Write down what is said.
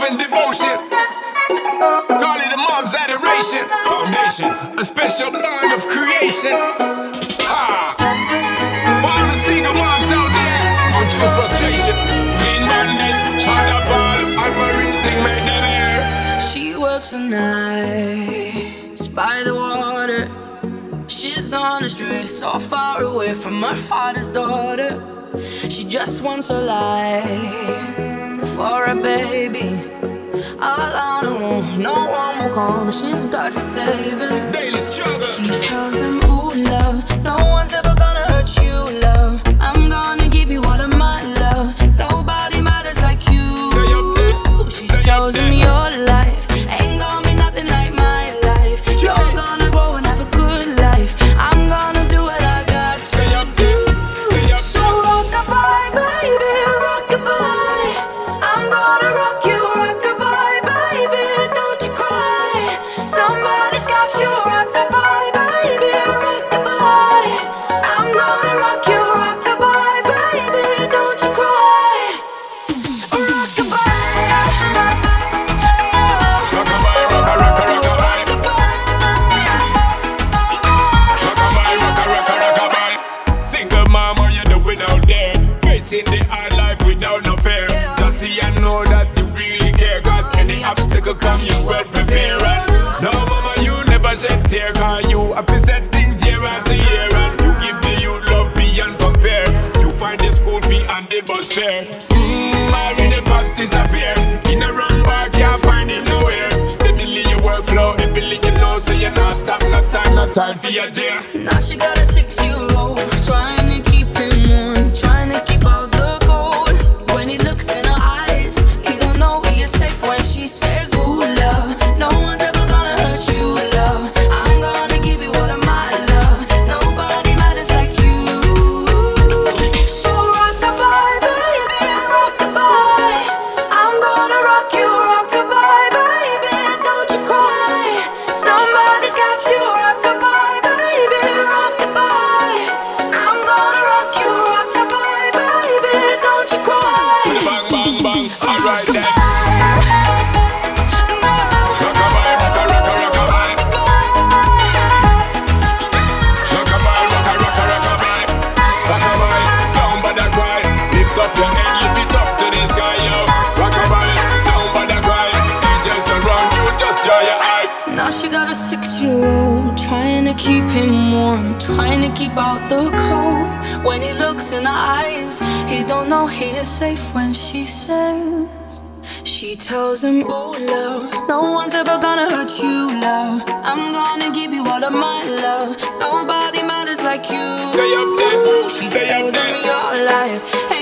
and devotion. Call it a mom's adoration. Foundation, a special bond of creation. For all the single moms out there, on true frustration. Clean bandit, China ball, and marine thing made them air. She works the nights by the water. She's gone astray, so far away from her father's daughter. She just wants a life for a baby. All on her own, no one will come. She's got to save him. Daily struggle. She tells him, ooh, love, no one's ever gonna hurt you, love. I'm gonna give you all of my love. Nobody matters like you. Stay up there. She tells him your life ain't gonna be nothing like my life. You're gonna grow and have a good life. I'm gonna do what I got to Stay up there. Stay up So there. rock-a-bye, baby, rock-a-bye. I'm gonna rock you, rock-a-bye, baby, don't you cry. Somebody's got you, rock-a-bye, baby, rock-a-bye. I'm gonna rock you, rock-a-bye, baby, don't you cry. Rock-a-bye, Rock-a-bye, rock-a-rock-a-rock-a-bye. Rock-a-bye, rock-a-rock-a-rock-a-bye. Single mom, how you doing out there? Facing the hard life without no fear. Just see and know that you really care. Cause any obstacle come, you well prepare. And no mama, you never shed tear. Cause you have to set things year after year. And you give the youth love beyond compare. You find the school fee and the bus fare. Marry the pops disappear. In a run bar, can't find him nowhere. Steadily your workflow, everything you know. So you not stop, no time for your dear. now she got a 6-year-old, trying to keep him warm, trying to keep out the cold. When he looks in her eyes, he don't know he is safe when she says, ooh, love, no one's ever gonna hurt you, love. I'm gonna give you all of my love. Nobody matters like you. So rock-a-bye, baby, rock-a-bye. I'm gonna rock you, rock-a-bye, baby, don't you cry. Somebody's got you, rock-a-bye, baby, rock-a-bye. I'm gonna rock you, rock-a-bye, baby, don't you cry. Bang, bang, bang, alright then. No. Rock-a-bye, rock-a-rock-a-rock-a-bye. Rock-a-bye, rock-a-rock-a-rock-a-bye. Rock-a-bye, down by the cry. Lift up your head, lift it up to the sky, yo. Rock-a-bye, down by the cry. Angels around you, just dry your eye. Now she got a 6-year-old, trying to keep him warm, trying to keep out the cold. When he looks in her eyes, he don't know he is safe when she says, she tells him, ooh, love, no one's ever gonna hurt you, love. I'm gonna give you all of my love. Nobody matters like you. Stay up there, She stay up tells him there. your life